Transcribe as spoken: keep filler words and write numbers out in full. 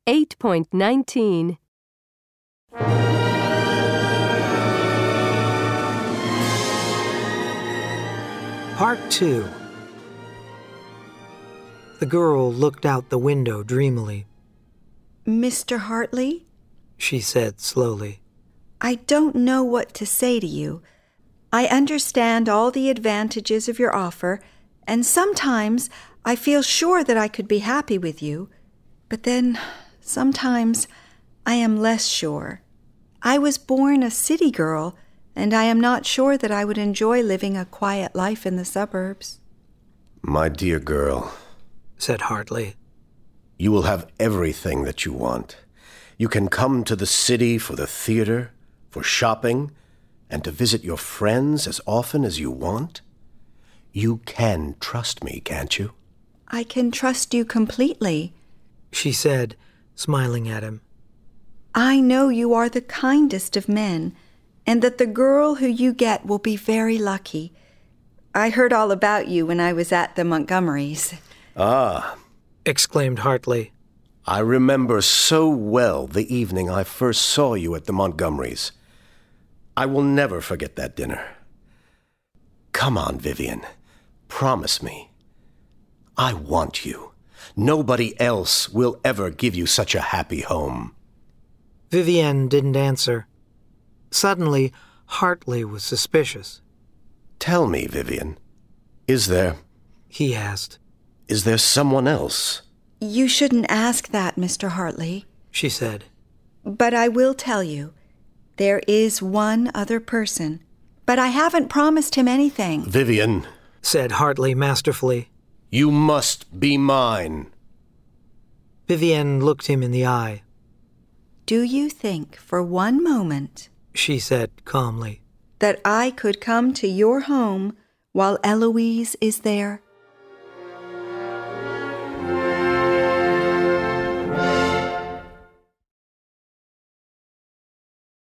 eight point nineteen. Part two. The girl looked out the window dreamily. Mister Hartley? She said slowly. I don't know what to say to you. I understand all the advantages of your offer, and sometimes I feel sure that I could be happy with you. But then, sometimes, I am less sure. I was born a city girl, and I am not sure that I would enjoy living a quiet life in the suburbs. My dear girl, said Hartley, you will have everything that you want. You can come to the city for the theater, for shopping, and to visit your friends as often as you want. You can trust me, can't you? I can trust you completely, she said, smiling at him. I know you are the kindest of men, and that the girl who you get will be very lucky. I heard all about you when I was at the Montgomerys. Ah, exclaimed Hartley. I remember so well the evening I first saw you at the Montgomerys. I will never forget that dinner. Come on, Vivian. Promise me. I want you. Nobody else will ever give you such a happy home. Vivienne didn't answer. Suddenly, Hartley was suspicious. Tell me, Vivian, is there... he asked. Is there someone else? You shouldn't ask that, Mister Hartley, she said. But I will tell you. There is one other person, but I haven't promised him anything. Vivian, said Hartley masterfully, you must be mine. Vivienne looked him in the eye. Do you think for one moment, she said calmly, that I could come to your home while Eloise is there?